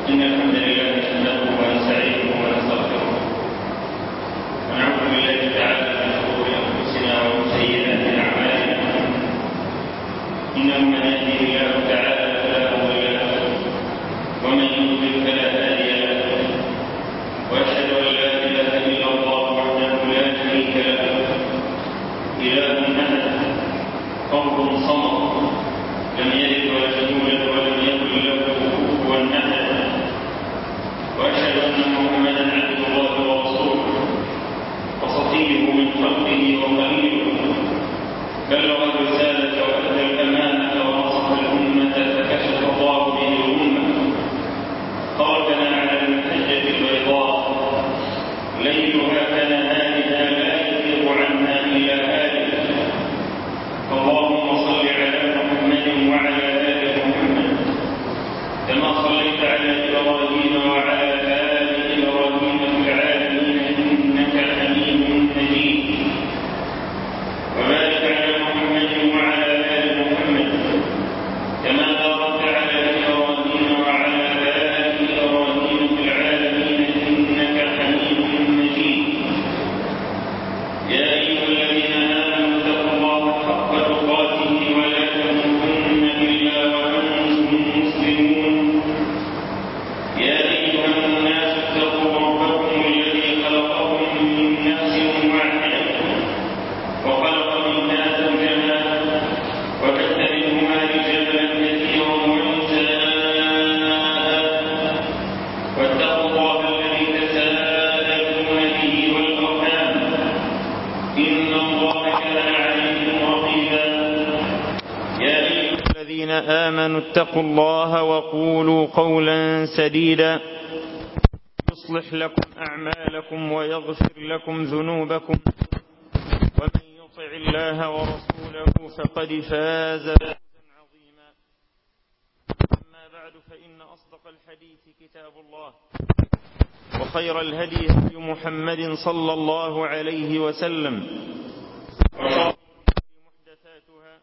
إن الحمد لله نحمده ونستعينه ونستغفره ونعوذ بالله تعالى من شرور أنفسنا ومن سيئات أعمالنا إنه من يهده الله تعالى فلا مضل له ومن يضلل فلا هادي له وأشهد أن لا إله إلا الله وحده لا شريك له إله أحد فرد صمد لم يلد ولم يولد ولم يكن له كفوا أحد وأشهد أن محمدا عبد الله ورسوله وصفيه من خلقه وخليله بلغ الرسالة وأدى الأمانة ونصح الأمة فكشف الله به الأمة خرجنا على المحجة البيضاء ليلها كنهارها لا يزيغ عنها إلا هالك اللهم صل على محمد وعلى آل محمد كما صليت على إبراهيم وعلى آل إبراهيم في العالمين إنك حميد مجيد وبارك على محمد وعلى آل محمد كما باركت على إبراهيم وعلى آل إبراهيم في العالمين إنك حميد مجيد يا أيها الذين آمنوا اتقوا الله حق تقاته ولا تموتن إلا وأنتم مسلمون يا أيها الناس اتقوا ربكم الذي خلقكم من نفس واحدة وخلق منها زوجها وبث منهما رجالا كثيرا ونساء واتقوا الله الذي تساءلون به والأرحام إن الله كان عليكم رقيبا يا أيها الذين آمنوا اتقوا الله وقولوا قولا سديدا يصلح لكم أعمالكم ويغفر لكم ذنوبكم ومن يطع الله ورسوله فقد فاز فوزا عظيما أما بعد فإن أصدق الحديث كتاب الله وخير الهدي هدي محمد صلى الله عليه وسلم وشر محدثاتها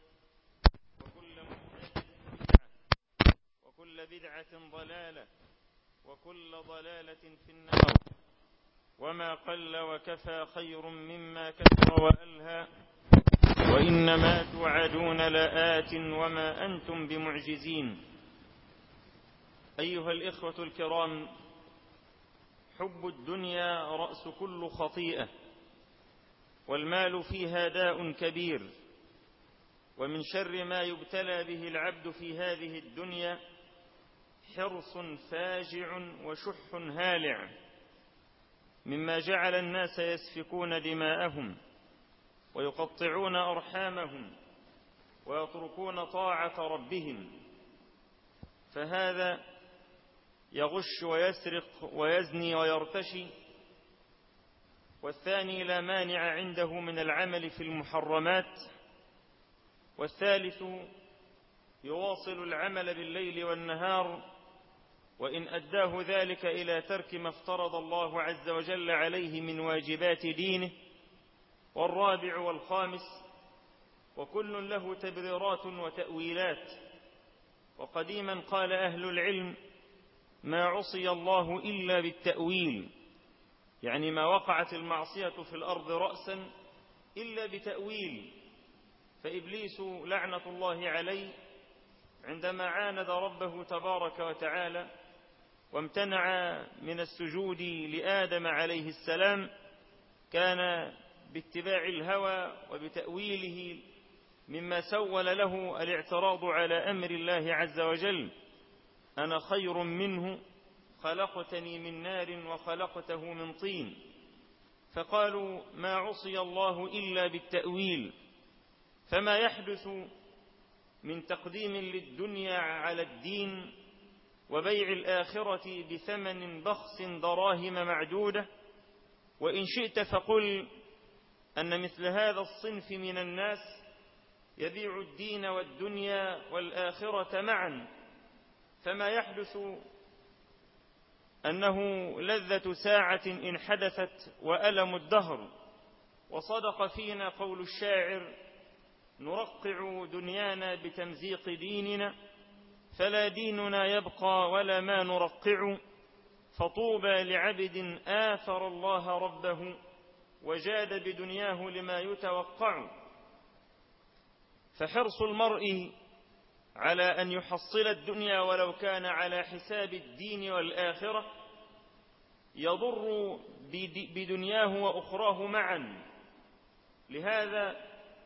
وكل بدعة ضلالة وكل ضلالة في النار وما قل وكفى خير مما كثر وألهى وإنما توعدون لآت وما أنتم بمعجزين. أيها الإخوة الكرام، حب الدنيا رأس كل خطيئة والمال فيها داء كبير ومن شر ما يبتلى به العبد في هذه الدنيا حرص فاجع وشح هالع مما جعل الناس يسفكون دماءهم ويقطعون أرحامهم ويتركون طاعة ربهم، فهذا يغش ويسرق ويزني ويرتشي، والثاني لا مانع عنده من العمل في المحرمات، والثالث يواصل العمل بالليل والنهار وإن أداه ذلك إلى ترك ما افترض الله عز وجل عليه من واجبات دينه، والرابع والخامس وكل له تبريرات وتأويلات. وقديما قال أهل العلم: ما عصي الله إلا بالتأويل، يعني ما وقعت المعصية في الأرض رأسا إلا بتأويل. فإبليس لعنة الله عليه عندما عاند ربه تبارك وتعالى وامتنع من السجود لآدم عليه السلام كان باتباع الهوى وبتأويله مما سول له الاعتراض على أمر الله عز وجل: أنا خير منه خلقتني من نار وخلقته من طين. فقالوا: ما عصي الله إلا بالتأويل. فما يحدث من تقديم للدنيا على الدين وبيع الآخرة بثمن بخس دراهم معدودة، وإن شئت فقل أن مثل هذا الصنف من الناس يبيع الدين والدنيا والآخرة معا. فما يحدث أنه لذة ساعة إن حدثت وألم الدهر. وصدق فينا قول الشاعر: نرقع دنيانا بتمزيق ديننا فلا ديننا يبقى ولا ما نرقع، فطوبى لعبد آثر الله ربه وجاد بدنياه لما يتوقع. فحرص المرء على أن يحصل الدنيا ولو كان على حساب الدين والآخرة يضر بدنياه وأخراه معا. لهذا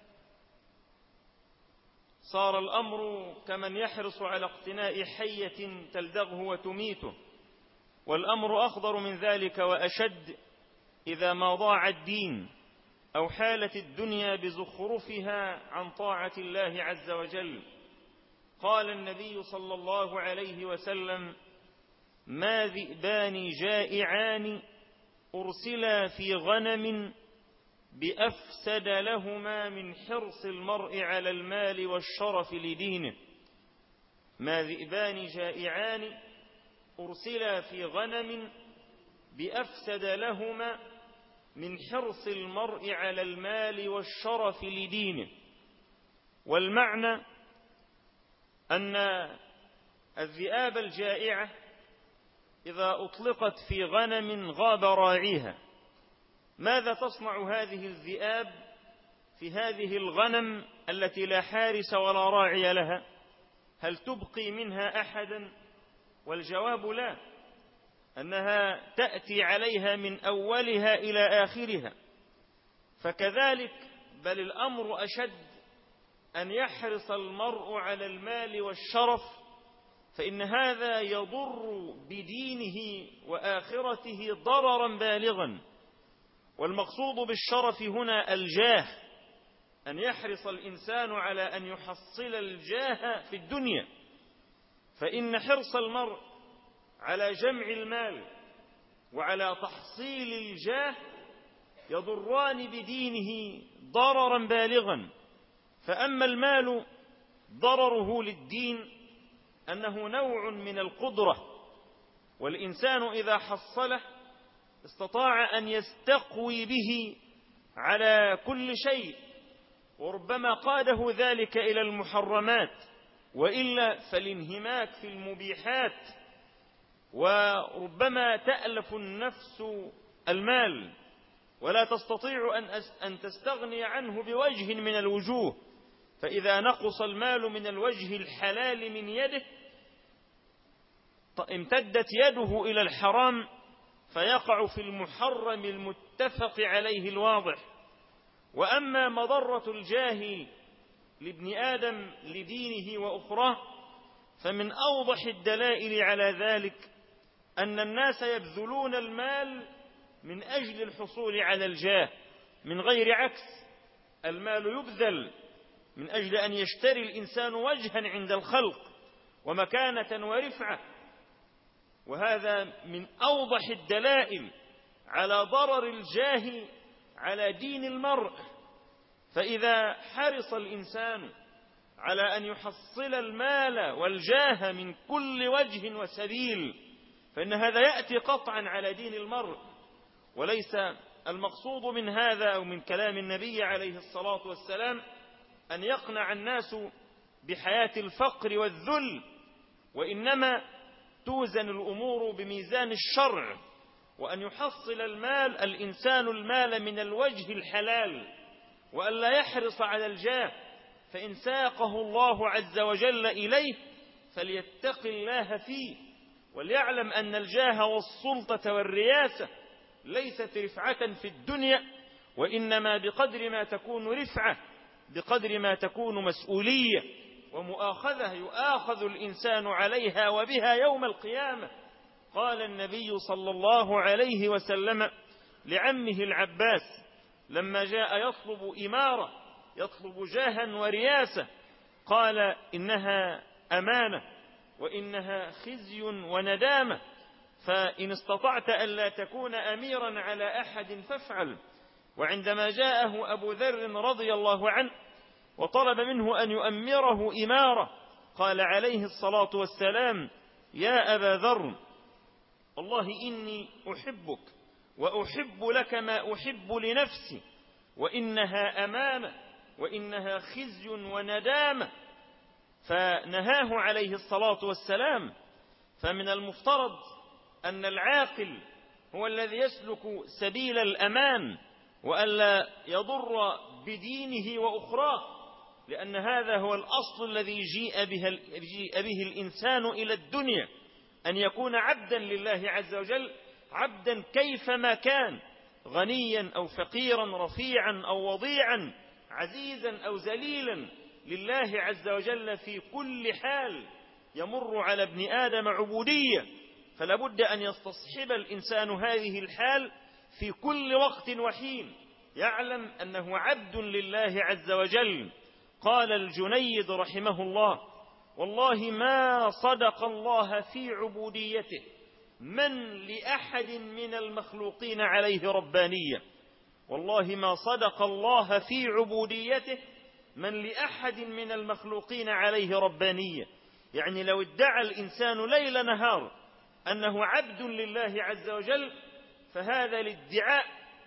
صار الأمر كمن يحرص على اقتناء حية تلدغه وتميته، والأمر أخضر من ذلك وأشد إذا ما ضاع الدين أو حالت الدنيا بزخرفها عن طاعة الله عز وجل. قال النبي صلى الله عليه وسلم: ما ذئبان جائعان أرسلا في غنم بأفسد لهما من حرص المرء على المال والشرف لدينه. ما ذئبان جائعان أرسلا في غنم بأفسد لهما من حرص المرء على المال والشرف لدينه. والمعنى أن الذئاب الجائعة إذا أطلقت في غنم غاب راعيها، ماذا تصنع هذه الذئاب في هذه الغنم التي لا حارس ولا راعي لها؟ هل تبقي منها أحدا؟ والجواب لا، أنها تأتي عليها من أولها إلى آخرها. فكذلك بل الأمر أشد، أن يحرص المرء على المال والشرف، فإن هذا يضر بدينه وآخرته ضررا بالغا. والمقصود بالشرف هنا الجاه، أن يحرص الإنسان على أن يحصل الجاه في الدنيا، فإن حرص المرء على جمع المال وعلى تحصيل الجاه يضران بدينه ضررا بالغا. فأما المال ضرره للدين أنه نوع من القدرة، والإنسان إذا حصله استطاع أن يستقوي به على كل شيء، وربما قاده ذلك إلى المحرمات، وإلا فالانهماك في المبيحات، وربما تألف النفس المال ولا تستطيع أن تستغني عنه بوجه من الوجوه. فإذا نقص المال من الوجه الحلال من يده امتدت يده إلى الحرام فيقع في المحرم المتفق عليه الواضح. وأما مضرة الجاه لابن آدم لدينه وأخراه فمن أوضح الدلائل على ذلك أن الناس يبذلون المال من أجل الحصول على الجاه من غير عكس. المال يبذل من أجل أن يشتري الإنسان وجها عند الخلق ومكانة ورفعة، وهذا من أوضح الدلائل على ضرر الجاه على دين المرء. فإذا حرص الإنسان على أن يحصل المال والجاه من كل وجه وسبيل فإن هذا يأتي قطعا على دين المرء. وليس المقصود من هذا أو من كلام النبي عليه الصلاة والسلام أن يقنع الناس بحياة الفقر والذل، وإنما توزن الأمور بميزان الشرع، وأن يحصل الإنسان المال من الوجه الحلال، وأن لا يحرص على الجاه، فإن ساقه الله عز وجل إليه فليتق الله فيه، وليعلم أن الجاه والسلطة والرياسة ليست رفعة في الدنيا، وإنما بقدر ما تكون رفعة بقدر ما تكون مسؤولية ومؤاخذة يؤاخذ الإنسان عليها وبها يوم القيامة. قال النبي صلى الله عليه وسلم لعمه العباس لما جاء يطلب إمارة يطلب جاها ورياسة قال: إنها أمانة وإنها خزي وندامة، فإن استطعت ألا تكون أميرا على أحد فافعل. وعندما جاءه أبو ذر رضي الله عنه وطلب منه أن يؤمره إمارة قال عليه الصلاة والسلام: يا أبا ذر، والله إني أحبك وأحب لك ما أحب فنهاه عليه الصلاة والسلام. فمن المفترض أن العاقل هو الذي يسلك سبيل الأمان وألا يضر بدينه وأخراه، لأن هذا هو الأصل الذي جيء به الإنسان إلى الدنيا، أن يكون عبدا لله عز وجل، عبدا كيفما كان، غنيا أو فقيرا، رفيعا أو وضيعا، عزيزا أو ذليلا لله عز وجل في كل حال. يمر على ابن آدم عبودية، فلا بد أن يستصحب الإنسان هذه الحال في كل وقت وحين، يعلم أنه عبد لله عز وجل. قال الجنيد رحمه الله: والله ما صدق الله في عبوديته من لأحد من المخلوقين عليه ربانية. والله ما صدق الله في عبوديته من لأحد من المخلوقين عليه ربانية. يعني لو ادعى الإنسان ليل نهار أنه عبد لله عز وجل، فهذا الادعاء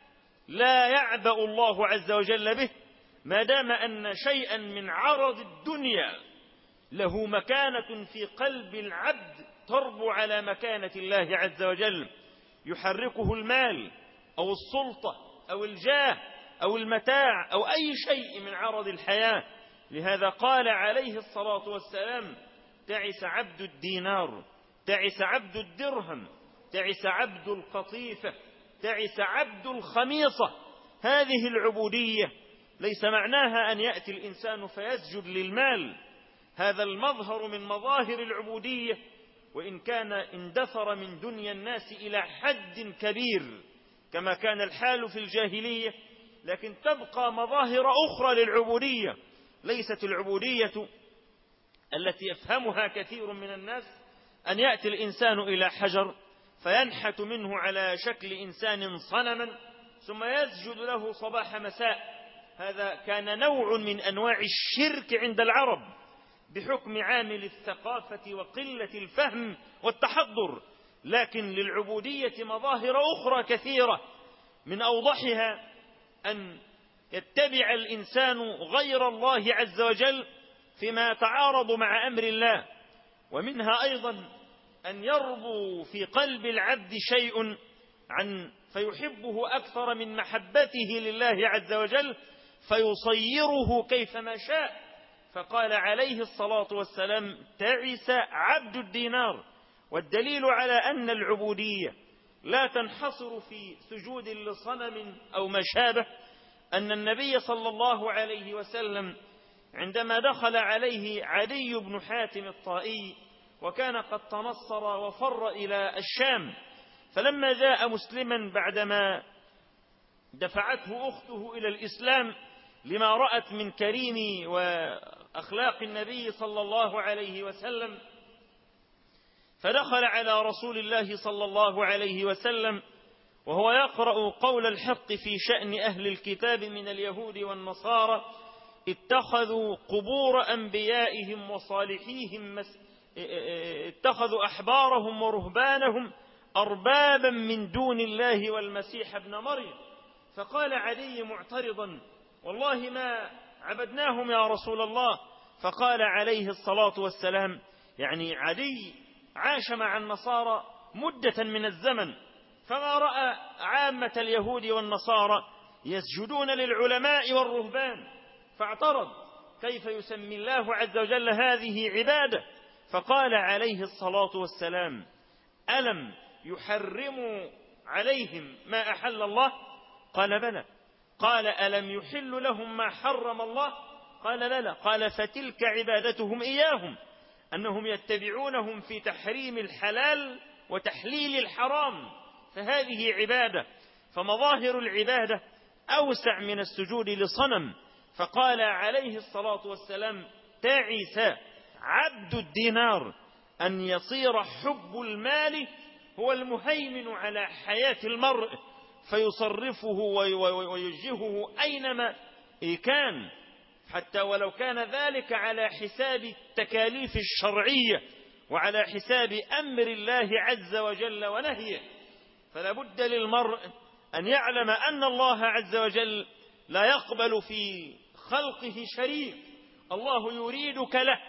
لا يعبأ الله عز وجل به، ما دام أن شيئا من عرض الدنيا له مكانة في قلب العبد تربو على مكانة الله عز وجل، يحركه المال أو السلطة أو الجاه أو المتاع أو أي شيء من عرض الحياة. لهذا قال عليه الصلاة والسلام: تعس عبد الدينار، تعس عبد الدرهم، تعس عبد القطيفة، تعس عبد الخميصة. هذه العبودية ليس معناها أن يأتي الإنسان فيسجد للمال، هذا المظهر من مظاهر العبودية، وإن كان اندثر من دنيا الناس إلى حد كبير كما كان الحال في الجاهلية، لكن تبقى مظاهر أخرى للعبودية. ليست العبودية التي يفهمها كثير من الناس أن يأتي الإنسان إلى حجر فينحت منه على شكل إنسان صنما ثم يسجد له صباح مساء. هذا كان نوع من أنواع الشرك عند العرب بحكم عامل الثقافة وقلة الفهم والتحضر، لكن للعبودية مظاهر أخرى كثيرة، من أوضحها أن يتبع الإنسان غير الله عز وجل فيما يتعارض مع أمر الله، ومنها أيضا أن يربو في قلب العبد شيء فيحبه أكثر من محبته لله عز وجل فيصيره كيفما شاء. فقال عليه الصلاة والسلام: تعس عبد الدينار. والدليل على أن العبودية لا تنحصر في سجود لصنم أو ما شابه أن النبي صلى الله عليه وسلم عندما دخل عليه عدي بن حاتم الطائي وكان قد تنصر وفر إلى الشام، فلما جاء مسلما بعدما دفعته أخته إلى الإسلام لما رأت من كريم وأخلاق النبي صلى الله عليه وسلم، فدخل على رسول الله صلى الله عليه وسلم وهو يقرأ قول الحق في شأن أهل الكتاب من اليهود والنصارى: اتخذوا قبور أنبيائهم وصالحيهم اتخذوا أحبارهم ورهبانهم أربابا من دون الله والمسيح ابن مريم. فقال عدي معترضا: والله ما عبدناهم يا رسول الله. فقال عليه الصلاة والسلام، يعني عدي عاش مع النصارى مدة من الزمن، فما رأى عامة اليهود والنصارى يسجدون للعلماء والرهبان، فاعترض: كيف يسمي الله عز وجل هذه عبادة؟ فقال عليه الصلاة والسلام: ألم يحرموا عليهم ما أحل الله؟ قال بلى. قال: ألم يحل لهم ما حرم الله؟ قال بلى. قال: فتلك عبادتهم إياهم، أنهم يتبعونهم في تحريم الحلال وتحليل الحرام، فهذه عبادة. فمظاهر العبادة أوسع من السجود لصنم. فقال عليه الصلاة والسلام: تعس عبد الدينار، أن يصير حب المال هو المهيمن على حياة المرء فيصرفه ويوجهه أينما كان، حتى ولو كان ذلك على حساب التكاليف الشرعية وعلى حساب أمر الله عز وجل ونهيه. فلا بد للمرء أن يعلم أن الله عز وجل لا يقبل في خلقه شريك، الله يريدك له،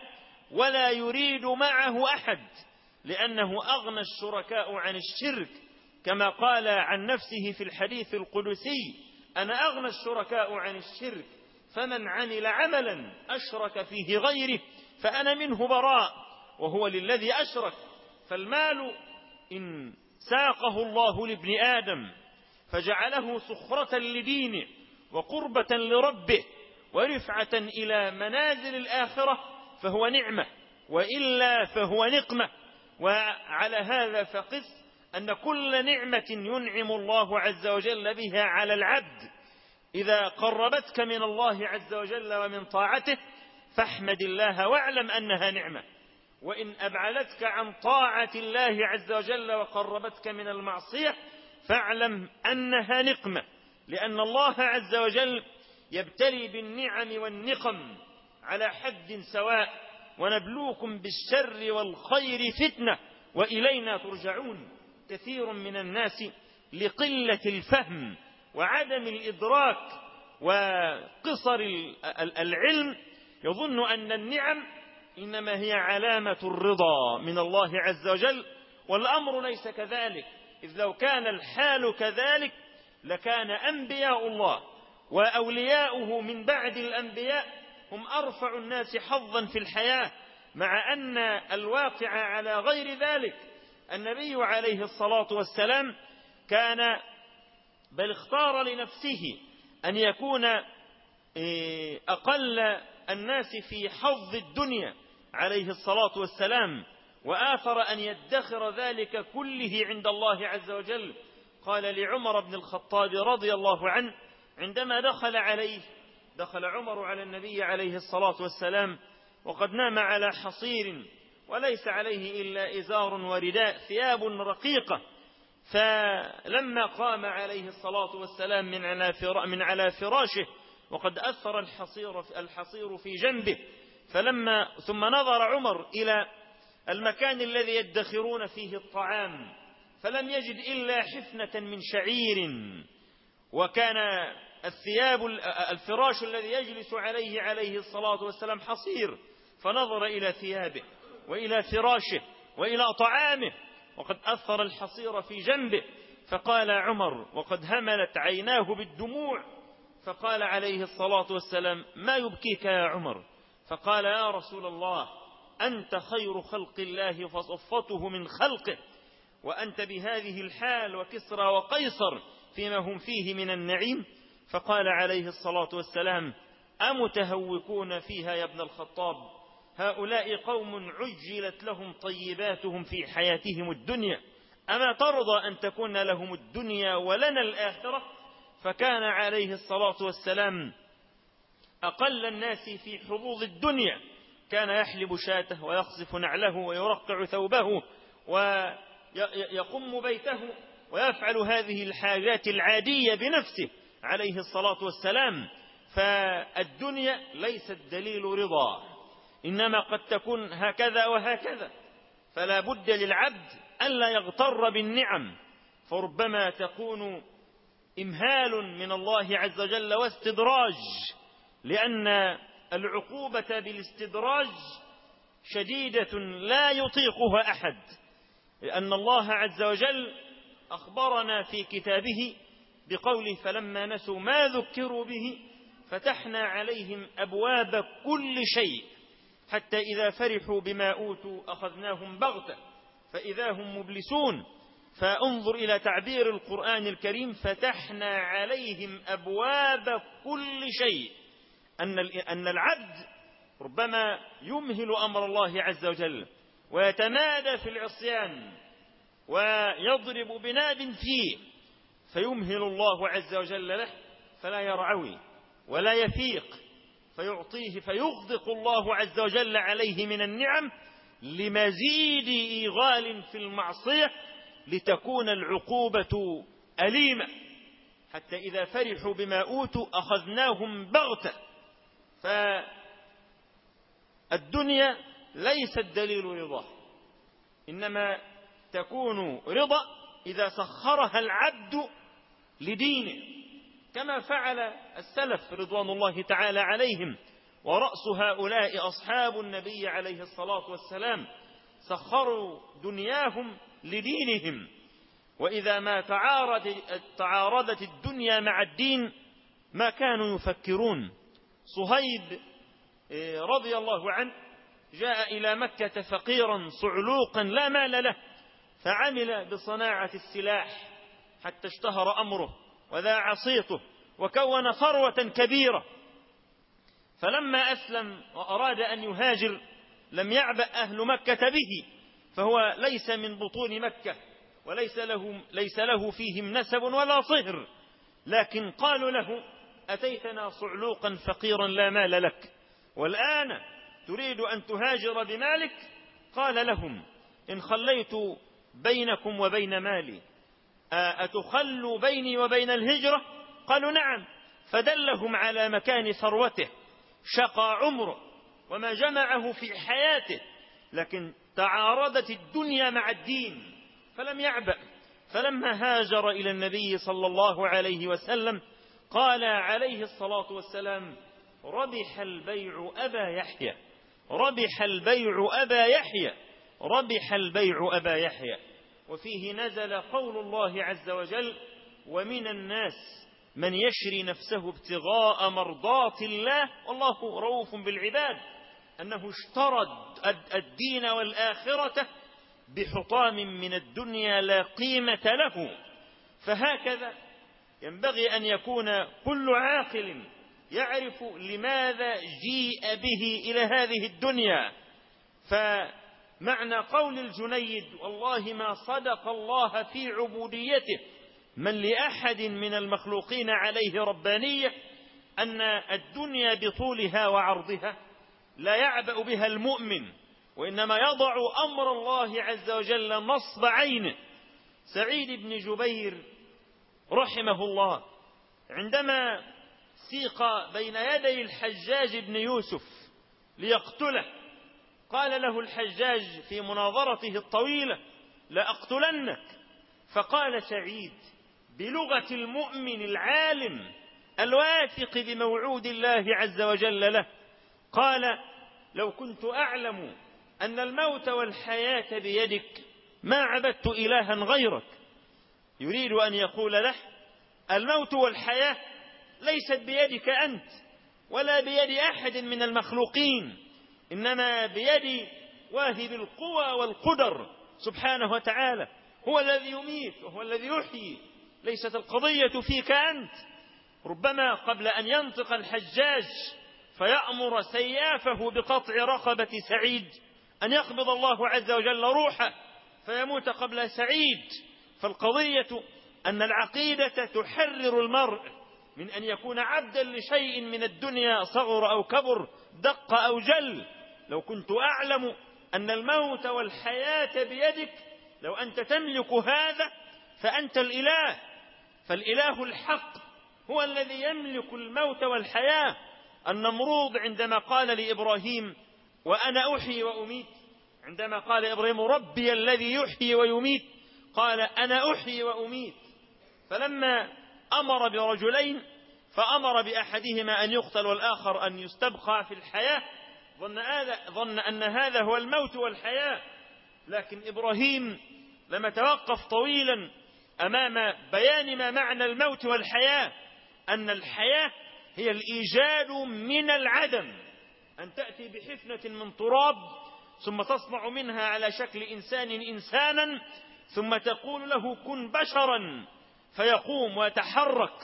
ولا يريد معه أحد، لأنه أغنى الشركاء عن الشرك، كما قال عن نفسه في الحديث القدسي: أنا أغنى الشركاء عن الشرك، فمن عمل عملا أشرك فيه غيره فأنا منه براء. وهو للذي أشرك. فالمال إن ساقه الله لابن آدم فجعله سخرة لدينه وقربة لربه ورفعة إلى منازل الآخرة فهو نعمة، وإلا فهو نقمة. وعلى هذا فقس أن كل نعمة ينعم الله عز وجل بها على العبد إذا قربتك من الله عز وجل ومن طاعته فاحمد الله واعلم أنها نعمة، وإن أبعدتك عن طاعة الله عز وجل وقربتك من المعصية فاعلم أنها نقمة، لأن الله عز وجل يبتلي بالنعم والنقم على حد سواء. ونبلوكم بالشر والخير فتنة وإلينا ترجعون. كثير من الناس لقلة الفهم وعدم الإدراك وقصر العلم يظن أن النعم إنما هي علامة الرضا من الله عز وجل، والأمر ليس كذلك. إذ لو كان الحال كذلك لكان أنبياء الله وأولياؤه من بعد الأنبياء هم أرفع الناس حظا في الحياة، مع أن الواقع على غير ذلك. النبي عليه الصلاة والسلام كان بل اختار لنفسه أن يكون أقل الناس في حظ الدنيا عليه الصلاة والسلام، وآثر أن يدخر ذلك كله عند الله عز وجل. قال لعمر بن الخطاب رضي الله عنه عندما دخل عمر على النبي عليه الصلاة والسلام وقد نام على حصير وليس عليه إلا إزار ورداء، ثياب رقيقة، فلما قام عليه الصلاة والسلام من على فراشه وقد أثر الحصير في جنبه، ثم نظر عمر إلى المكان الذي يدخرون فيه الطعام فلم يجد إلا حفنة من شعير، وكان الفراش الذي يجلس عليه الصلاة والسلام حصير، فنظر إلى ثيابه وإلى فراشه وإلى طعامه وقد أثر الحصير في جنبه، فقال عمر وقد هملت عيناه بالدموع، فقال عليه الصلاة والسلام: ما يبكيك يا عمر؟ فقال: يا رسول الله، أنت خير خلق الله فصفته من خلقه، وأنت بهذه الحال وكسرى وقيصر فيما هم فيه من النعيم. فقال عليه الصلاة والسلام: أمتهوكون فيها يا ابن الخطاب؟ هؤلاء قوم عجلت لهم طيباتهم في حياتهم الدنيا، أما ترضى أن تكون لهم الدنيا ولنا الآخرة؟ فكان عليه الصلاة والسلام أقل الناس في حظوظ الدنيا، كان يحلب شاته ويخصف نعله ويرقع ثوبه ويقم بيته ويفعل هذه الحاجات العادية بنفسه عليه الصلاة والسلام. فالدنيا ليست دليل رضا، إنما قد تكون هكذا وهكذا، فلا بد للعبد ألا يغتر بالنعم، فربما تكون إمهال من الله عز وجل واستدراج، لأن العقوبة بالاستدراج شديدة لا يطيقها أحد، لأن الله عز وجل أخبرنا في كتابه بقوله: فلما نسوا ما ذكروا به فتحنا عليهم أبواب كل شيء حتى إذا فرحوا بما أوتوا أخذناهم بغتة فإذا هم مبلسون. فانظر إلى تعبير القرآن الكريم: فتحنا عليهم أبواب كل شيء، أن العبد ربما يمهل أمر الله عز وجل ويتمادى في العصيان ويضرب بناد فيه، فيمهل الله عز وجل له فلا يرعوي ولا يفيق، فيعطيه فيغدق الله عز وجل عليه من النعم لمزيد إيغال في المعصية لتكون العقوبة أليمة، حتى إذا فرحوا بما أوتوا أخذناهم بغتة. فالدنيا ليست دليل رضا، إنما تكون رضا إذا سخرها العبد لدينه، كما فعل السلف رضوان الله تعالى عليهم، ورأس هؤلاء أصحاب النبي عليه الصلاة والسلام، سخروا دنياهم لدينهم، وإذا ما تعارضت الدنيا مع الدين ما كانوا يفكرون. صهيب رضي الله عنه جاء إلى مكة فقيرا صعلوقا لا مال له، فعمل بصناعة السلاح حتى اشتهر أمره وذاع صيته وكون ثروة كبيرة. فلما أسلم وأراد أن يهاجر لم يعبأ أهل مكة به، فهو ليس من بطون مكة وليس له فيهم نسب ولا صهر، لكن قالوا له: أتيتنا صعلوقا فقيرا لا مال لك، والآن تريد أن تهاجر بمالك؟ قال لهم: إن خليت بينكم وبين مالي أتخلوا بيني وبين الهجرة؟ قالوا: نعم. فدلهم على مكان ثروته، شقى عمره وما جمعه في حياته، لكن تعارضت الدنيا مع الدين فلم يعبأ. فلما هاجر إلى النبي صلى الله عليه وسلم قال عليه الصلاة والسلام: ربح البيع أبا يحيى، ربح البيع أبا يحيى، ربح البيع أبا يحيى. وفيه نزل قول الله عز وجل: ومن الناس من يشري نفسه ابتغاء مرضات الله والله رؤوف بالعباد، أنه اشترى الدين والآخرة بحطام من الدنيا لا قيمة له. فهكذا ينبغي أن يكون كل عاقل يعرف لماذا جيء به إلى هذه الدنيا. فمعنى قول الجنيد: والله ما صدق الله في عبوديته من لأحد من المخلوقين عليه ربانية، أن الدنيا بطولها وعرضها لا يعبأ بها المؤمن، وإنما يضع أمر الله عز وجل نصب عينه. سعيد بن جبير رحمه الله عندما سيق بين يدي الحجاج بن يوسف ليقتله، قال له الحجاج في مناظرته الطويلة: لأقتلنك. فقال سعيد بلغة المؤمن العالم الواثق بموعود الله عز وجل له، قال: لو كنت أعلم أن الموت والحياة بيدك ما عبدت إلها غيرك. يريد أن يقول له: الموت والحياة ليست بيدك أنت ولا بيد أحد من المخلوقين، إنما بيد واهب القوى والقدر سبحانه وتعالى، هو الذي يميت وهو الذي يحيي، ليست القضية فيك أنت. ربما قبل أن ينطق الحجاج فيأمر سيافه بقطع رقبة سعيد أن يقبض الله عز وجل روحه فيموت قبل سعيد. فالقضية أن العقيدة تحرر المرء من أن يكون عبدا لشيء من الدنيا، صغر أو كبر، دق أو جل. لو كنت أعلم أن الموت والحياة بيدك، لو أنت تملك هذا فأنت الإله، فالإله الحق هو الذي يملك الموت والحياة. النمرود عندما قال لإبراهيم: وأنا أحيي وأميت، عندما قال إبراهيم: ربي الذي يحيي ويميت، قال: أنا أحيي وأميت. فلما أمر برجلين فأمر بأحدهما أن يقتل والآخر أن يستبقى في الحياة، ظن أن هذا هو الموت والحياة. لكن إبراهيم لما توقف طويلا أمام بيان ما معنى الموت والحياة، أن الحياة هي الإيجاد من العدم، أن تأتي بحفنة من تراب ثم تصنع منها على شكل إنسان إنسانا، ثم تقول له: كن بشرا، فيقوم ويتحرك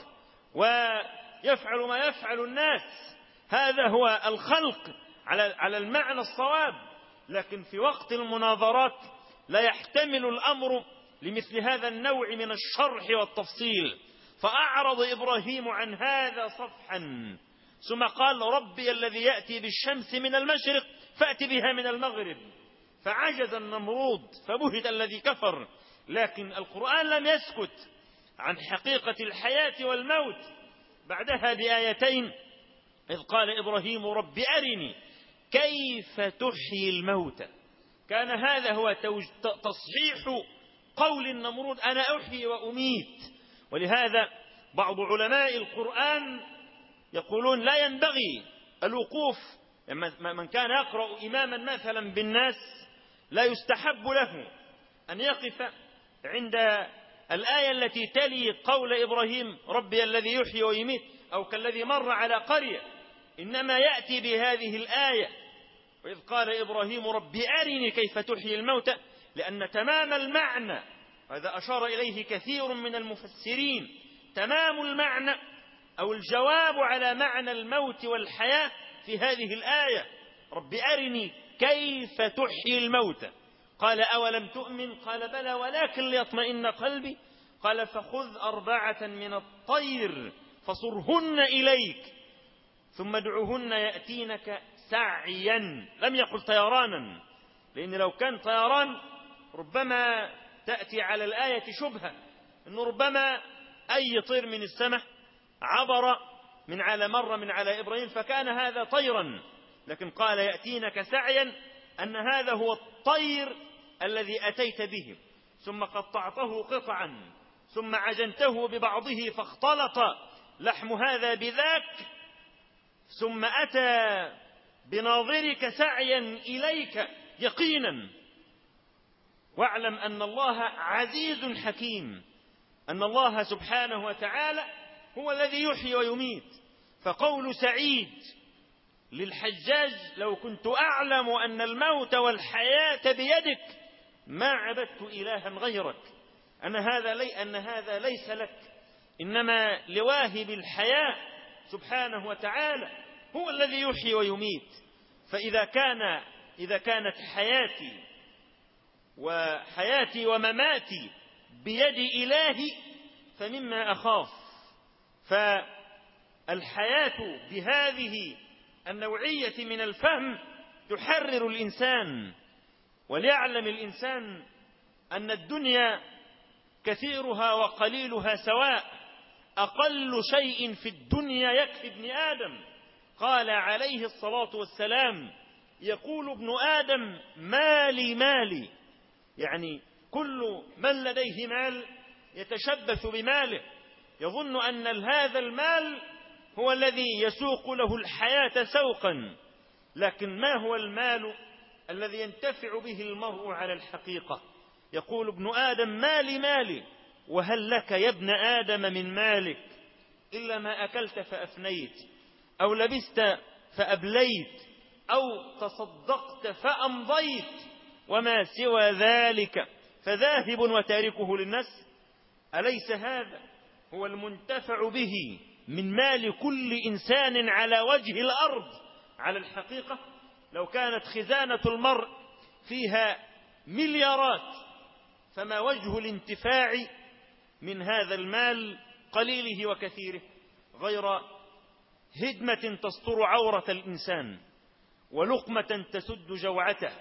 ويفعل ما يفعل الناس. هذا هو الخلق على المعنى الصواب. لكن في وقت المناظرات لا يحتمل الأمر لمثل هذا النوع من الشرح والتفصيل، فأعرض إبراهيم عن هذا صفحا، ثم قال: ربي الذي يأتي بالشمس من المشرق فأتي بها من المغرب. فعجز النمرود فبهت الذي كفر. لكن القرآن لم يسكت عن حقيقة الحياة والموت بعدها بآيتين: إذ قال إبراهيم: رب أرني كيف تحيي الموتى. كان هذا هو تصحيح قول النمرود: أنا أحيي وأميت. ولهذا بعض علماء القرآن يقولون لا ينبغي الوقوف، من كان يقرأ إماما مثلا بالناس لا يستحب له أن يقف عند الآية التي تلي قول إبراهيم ربي الذي يحيي ويميت، أو كالذي مر على قرية، إنما يأتي بهذه الآية وإذ قال إبراهيم ربي أرني كيف تحيي الموتى، لأن تمام المعنى، وهذا أشار إليه كثير من المفسرين، تمام المعنى أو الجواب على معنى الموت والحياة في هذه الآية ربي أرني كيف تحيي الموتى. قال أولم تؤمن؟ قال بلى ولكن ليطمئن قلبي. قال فخذ 4 من الطير فصرهن إليك ثم ادعهن يأتينك سعيا. لم يقل طيرانا، لأن لو كان طيران ربما تأتي على الآية شبهة، أنه ربما أي طير من السماء عبر مر من على إبراهيم فكان هذا طيرا، لكن قال يأتينك سعيا، أن هذا هو الطير الذي أتيت به، ثم قطعته قطعا ثم عجنته ببعضه فاختلط لحم هذا بذاك، ثم أتى بناظرك سعيا إليك يقينا. واعلم أن الله عزيز حكيم، أن الله سبحانه وتعالى هو الذي يحيي ويميت. فقول سعيد للحجاج لو كنت أعلم أن الموت والحياة بيدك ما عبدت إلها غيرك، أن هذا ليس لك، إنما لواهب الحياة سبحانه وتعالى هو الذي يحيي ويميت. إذا كانت حياتي ومماتي بيد إلهي فمما أخاف. فالحياة بهذه النوعية من الفهم تحرر الإنسان، وليعلم الإنسان أن الدنيا كثيرها وقليلها سواء، أقل شيء في الدنيا يكفي ابن آدم. قال عليه الصلاة والسلام يقول ابن آدم مالي مالي، يعني كل من لديه مال يتشبث بماله، يظن أن هذا المال هو الذي يسوق له الحياة سوقا، لكن ما هو المال الذي ينتفع به المرء على الحقيقة؟ يقول ابن آدم مالي مالي، وهل لك يا ابن آدم من مالك إلا ما أكلت فأفنيت، أو لبست فأبليت، أو تصدقت فأمضيت، وما سوى ذلك فذاهب وتاركه للناس. أليس هذا هو المنتفع به من مال كل إنسان على وجه الأرض على الحقيقة؟ لو كانت خزانة المرء فيها مليارات فما وجه الانتفاع من هذا المال قليله وكثيره غير هدمة تستر عورة الإنسان، ولقمة تسد جوعته،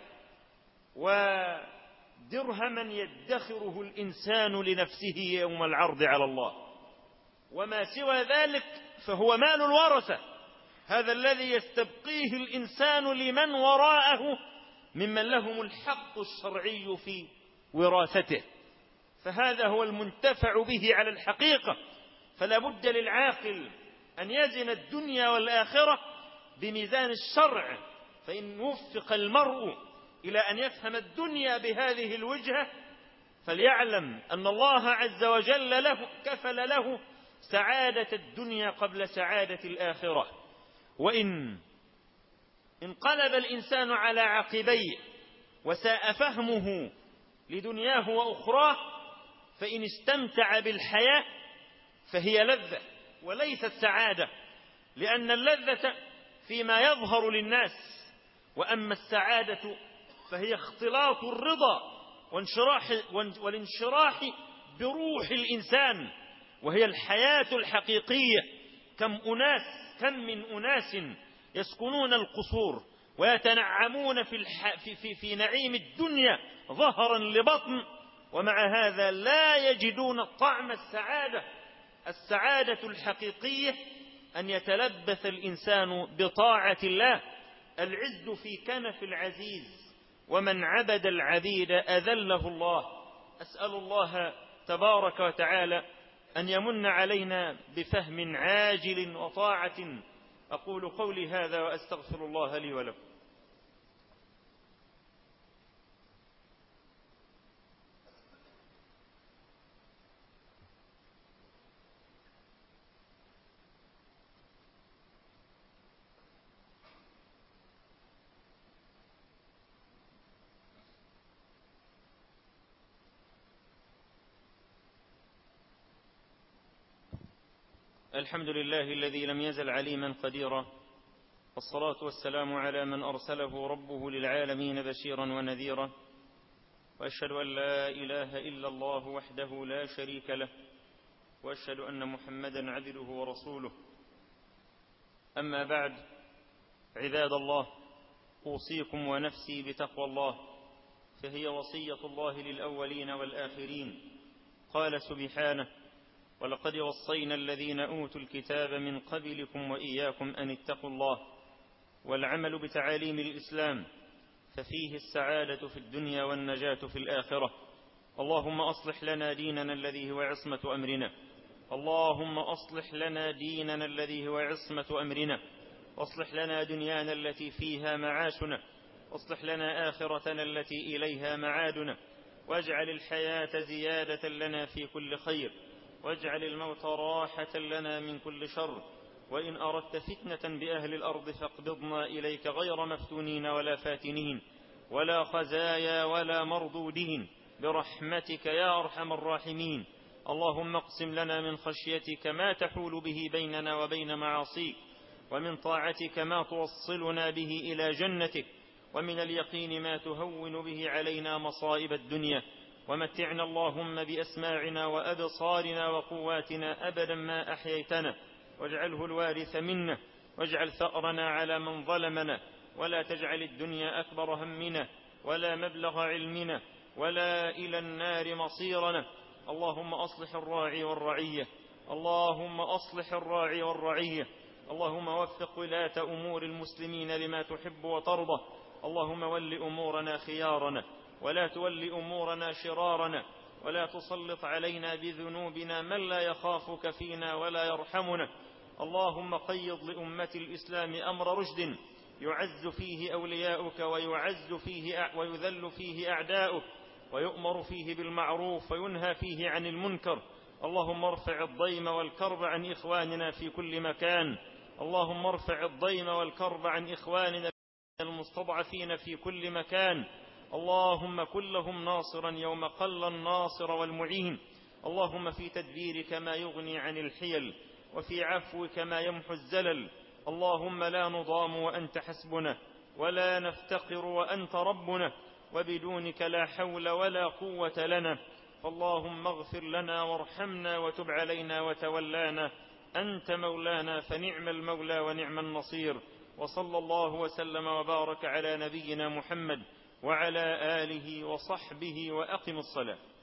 ودرهما يدخره الإنسان لنفسه يوم العرض على الله. وما سوى ذلك فهو مال الورثة، هذا الذي يستبقيه الإنسان لمن وراءه ممن لهم الحق الشرعي في وراثته، فهذا هو المنتفع به على الحقيقة. فلا بد للعاقل أن يزن الدنيا والآخرة بميزان الشرع، فإن وفق المرء إلى أن يفهم الدنيا بهذه الوجهة فليعلم أن الله عز وجل كفل له سعادة الدنيا قبل سعادة الآخرة. وإن انقلب الإنسان على عقبيه وساء فهمه لدنياه وأخراه فإن استمتع بالحياة فهي لذة وليست سعادة، لأن اللذة فيما يظهر للناس، وأما السعادة فهي اختلاط الرضا والانشراح بروح الإنسان، وهي الحياة الحقيقية. كم من أناس يسكنون القصور ويتنعمون في نعيم الدنيا ظهرا لبطن، ومع هذا لا يجدون طعم السعادة الحقيقية أن يتلبث الإنسان بطاعة الله. العز في كنف العزيز، ومن عبد العبيد أذله الله. أسأل الله تبارك وتعالى أن يمن علينا بفهم عاجل وطاعة أقول قولي هذا وأستغفر الله لي ولكم. الحمد لله الذي لم يزل عليما قديرا، والصلاة والسلام على من أرسله ربه للعالمين بشيرا ونذيرا، وأشهد أن لا إله إلا الله وحده لا شريك له، وأشهد أن محمدا عبده ورسوله. أما بعد، عباد الله، أوصيكم ونفسي بتقوى الله، فهي وصية الله للأولين والآخرين. قال سبحانه: ولقد وصينا الذين أوتوا الكتاب من قبلكم وإياكم أن اتقوا الله. والعمل بتعاليم الإسلام ففيه السعادة في الدنيا والنجاة في الآخرة. اللهم أصلح لنا ديننا الذي هو عصمة أمرنا، اللهم أصلح لنا ديننا الذي هو عصمة أمرنا، واصلح لنا دنيانا التي فيها معاشنا، واصلح لنا آخرتنا التي إليها معادنا، واجعل الحياة زيادة لنا في كل خير، واجعل الموت راحة لنا من كل شر. وإن أردت فتنة بأهل الأرض فاقبضنا إليك غير مفتونين ولا فاتنين ولا خزايا ولا مردودين، برحمتك يا أرحم الراحمين. اللهم اقسم لنا من خشيتك ما تحول به بيننا وبين معاصيك، ومن طاعتك ما توصلنا به إلى جنتك، ومن اليقين ما تهون به علينا مصائب الدنيا. ومتعنا اللهم بأسماعنا وأبصارنا وقواتنا أبدا ما أحييتنا، واجعله الوارث منا، واجعل ثأرنا على من ظلمنا، ولا تجعل الدنيا أكبر همنا ولا مبلغ علمنا ولا إلى النار مصيرنا. اللهم أصلح الراعي والرعية، اللهم أصلح الراعي والرعية. اللهم وفق ولاة أمور المسلمين لما تحب وترضى. اللهم ول أمورنا خيارنا، ولا تول أمورنا شرارنا، ولا تسلط علينا بذنوبنا من لا يخافك فينا ولا يرحمنا. اللهم قيض لأمة الإسلام أمر رشد يعز فيه أولياؤك ويذل فيه أعداؤك، ويؤمر فيه بالمعروف وينهى فيه عن المنكر. اللهم ارفع الضيم والكرب عن إخواننا في كل مكان، اللهم ارفع الضيم والكرب عن إخواننا المستضعفين في كل مكان. اللهم كن لهم ناصرا يوم قل الناصر والمعين. اللهم في تدبيرك ما يغني عن الحيل، وفي عفوك ما يمحو الزلل. اللهم لا نضام وأنت حسبنا، ولا نفتقر وأنت ربنا، وبدونك لا حول ولا قوة لنا. فاللهم اغفر لنا وارحمنا وتب علينا وتولانا، أنت مولانا فنعم المولى ونعم النصير. وصلى الله وسلم وبارك على نبينا محمد وعلى آله وصحبه، وأقم الصلاة.